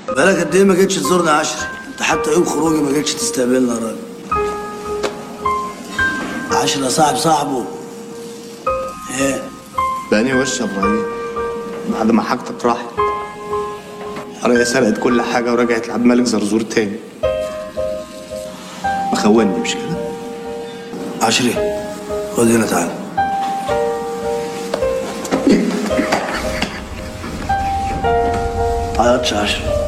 بقالك قد ايه ما جيتش تزورنا يا عشري؟ انت حتى يوم خروجي ما جيتش تستقبلنا يا راجل. عشري يا صاحب صاحبه. ايه؟ بقاني وش يا ابراهيم بعد ما حاجتك راحت. قرايه سرقت كل حاجه ورجعت لعبد الملك زرزور تاني. مخوني مش كده؟ عشري خد هنا تعالى. عيطش يا عشري.